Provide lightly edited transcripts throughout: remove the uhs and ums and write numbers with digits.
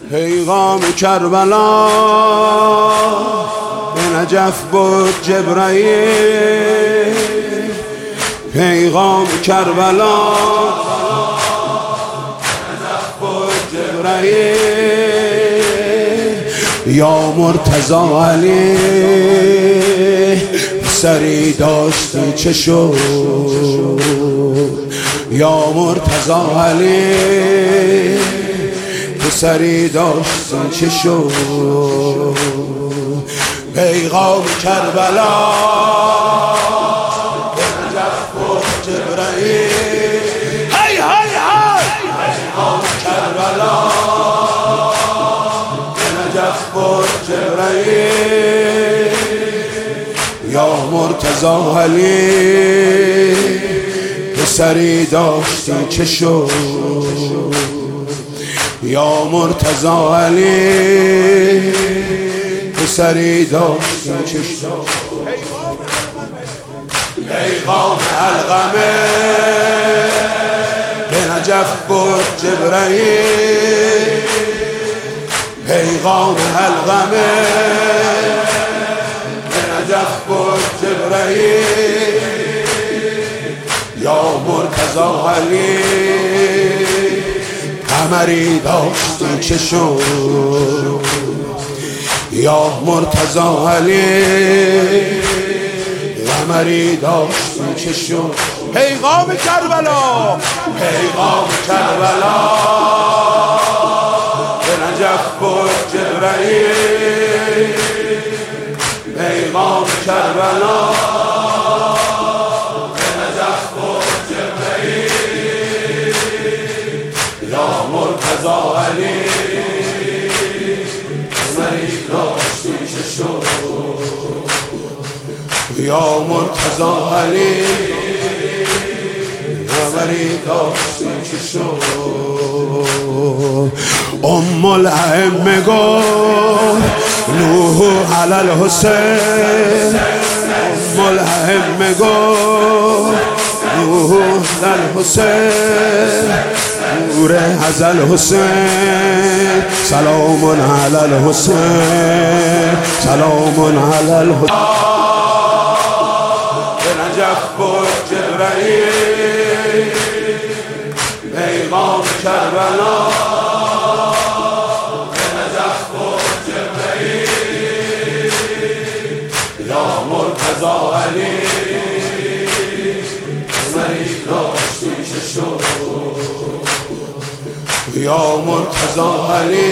پیغام کربلا به نجف بود جبرائیل. پیغام کربلا به نجف بود جبرائیل. یا مرتضی علی سری داشتی چه شد؟ یا مرتضی علی سری داشتی چه شد؟ پیغام کربلا به نجف بود جبرائیل. هی هی هی پیغام کربلا به نجف بود جبرائیل. یا مرتضی علی پسری داشتی چه شد؟ یا مرتضی علی پسری داشتی چه شد؟ پیغام علقمه به نجف بود جبرائیل. پیغام علقمه به نجف بود جبرائیل. یا مرتضی علی قمری داشتی چه شد؟ یا مرتضی علی قمری داشتی چه شد؟ پیغام کربلا پیغام کربلا به نجف بود جبرائیل. پیغام کربلا به نجف بود جبرائیل. یا مرتضی علی قمری داشتی چه شد؟ یا مرتضی علی قمری داشتی چه شد؟ ام الائمه گفت نوح علی الحسین. ام الائمه گفت نوح علی الحسین. نور از الحسین سلام علی الحسین سلام علی الحسین. به نجف بود جبرائیل. پیغام کربلا به نجف بود جبرائیل. یا مرتضی علی قمری داشتی چه شد؟ یا مرتضی علی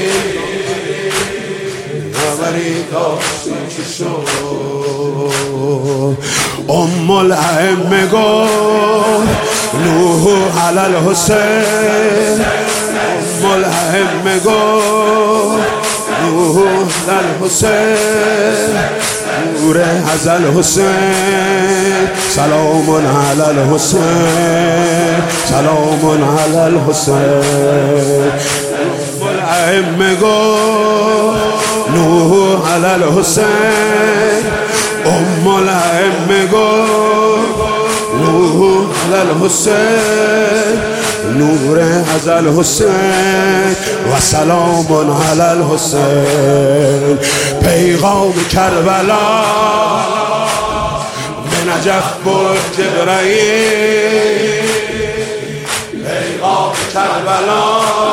قمری داشتی چه شد؟ ام الائمه گفت نوح علی الحسین. ام الائمه گفت نوح علی الحسین. نور از الحسین سلام علی الحسین سلام علی الحسین. ام الائمه گفت نوح علی الحسین. ام الائمه گفت نوح علی الحسین. نور از الحسین و سلام علی الحسین. پیغام کربلا به نجف بود جبرائیل. پیغام کربلا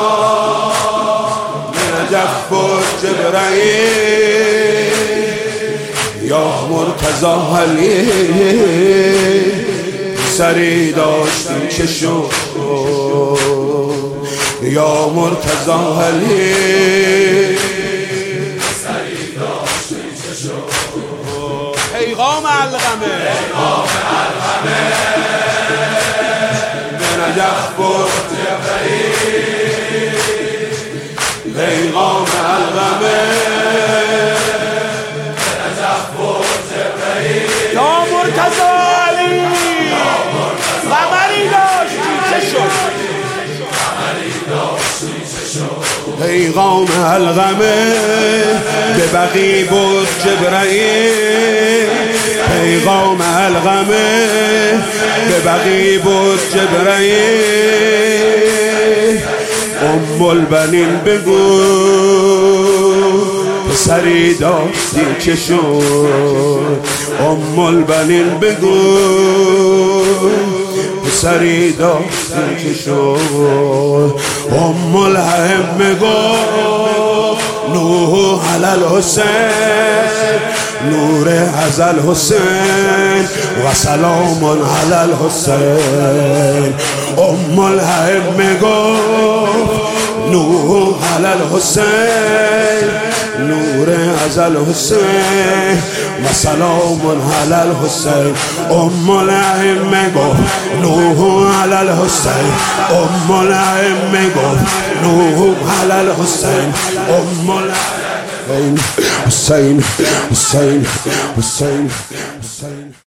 به نجف بود جبرائیل. یا مرتضی علی سری داشتی چه شد؟ یا مرتضی علی سری داشتی چه شد؟ پیغام علقمه به نجف بود جبرائیل. پیغام علقمه به نجف بود جبرائیل. یا مرتضی علی قمری داشتی چه شد؟ پیغام علقمه به بقی بود جبرائیل. پیغام علقمه به بقی بود جبرائیل. البنین بگو پسری داشتی که شد البنین بگو پسری داشتی که شد الائمه گفت نوح علی الحسین نور از الحسین و سلام علی الحسین الائمه گفت نوح علی الحسین نور از الحسین و سلام علی الحسین الائمه گفت نوح علی الحسین الائمه گفت نوح علی الحسین حسین حسین حسین حسین